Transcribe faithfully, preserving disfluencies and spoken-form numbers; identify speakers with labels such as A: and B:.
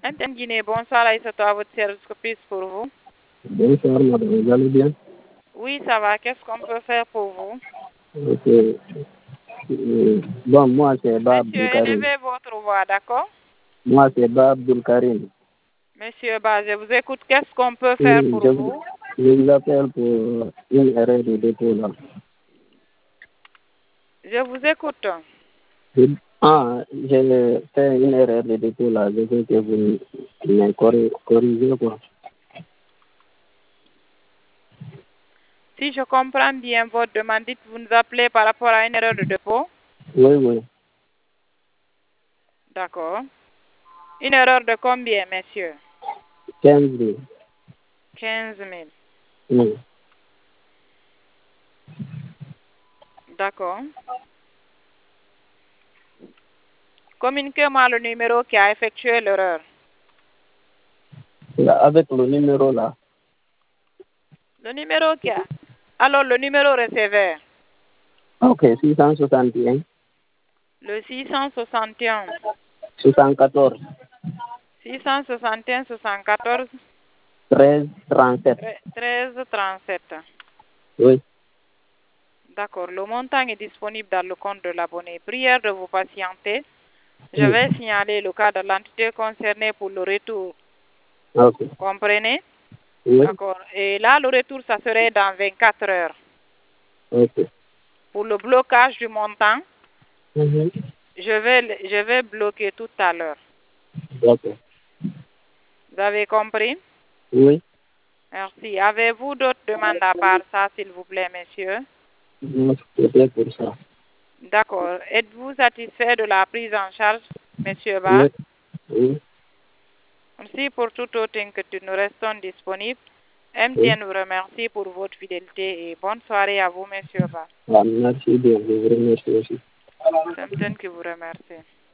A: M T N Guinée, bonsoir Aïssatou, à votre service, que puis pour vous?
B: Bonsoir madame, vous allez bien?
A: Oui, ça va. Qu'est-ce qu'on peut faire pour vous?
B: Ok. Euh, Bon, moi c'est Bab
A: Monsieur,
B: Abdul-Karim.
A: élevez votre voix, d'accord?
B: Moi c'est Bab Abdul-Karim.
A: Monsieur Ba, je vous écoute. Qu'est-ce qu'on peut faire
B: Oui,
A: pour
B: je,
A: vous?
B: je vous appelle pour une erreur de dépôt là.
A: Je vous écoute.
B: Je- Ah, j'ai fait une erreur de dépôt là. Je veux que vous me corri- corrigez quoi.
A: Si je comprends bien votre demande, dites, vous nous appelez par rapport à une erreur de dépôt?
B: Oui, oui.
A: D'accord. Une erreur de combien, monsieur?
B: quinze mille.
A: quinze mille.
B: Oui.
A: D'accord. Communiquez-moi le numéro qui a effectué l'erreur.
B: Là, avec le numéro là.
A: Le numéro qui a... Alors, le numéro receveur.
B: Ok, six cent soixante et un.
A: Le six cent soixante et un.
B: soixante-quatorze.
A: six cent soixante et un soixante-quatorze
B: treize trente-sept.
A: treize trente-sept.
B: Oui.
A: D'accord. Le montant est disponible dans le compte de l'abonné. Prière de vous patienter. Je
B: Oui.
A: vais signaler le cas de l'entité concernée pour le retour.
B: Ok.
A: Vous comprenez?
B: Oui.
A: D'accord. Et là, le retour, ça serait dans vingt-quatre heures.
B: Ok.
A: Pour le blocage du montant,
B: Mhm.
A: je vais, je vais bloquer tout à l'heure.
B: Ok.
A: Vous avez compris?
B: Oui.
A: Merci. Avez-vous d'autres demandes à part ça, s'il vous plaît, monsieur?
B: Non, c'était pour ça.
A: D'accord. Êtes-vous satisfait de la prise en charge, monsieur Ba?
B: Oui. Oui.
A: Merci pour toute autre inquiétude. Nous restons disponibles. M T N
B: Oui.
A: vous remercie pour votre fidélité et bonne soirée à vous, monsieur Ba.
B: Ah, merci bien, je vous remercie aussi.
A: C'est M T N qui vous remercie.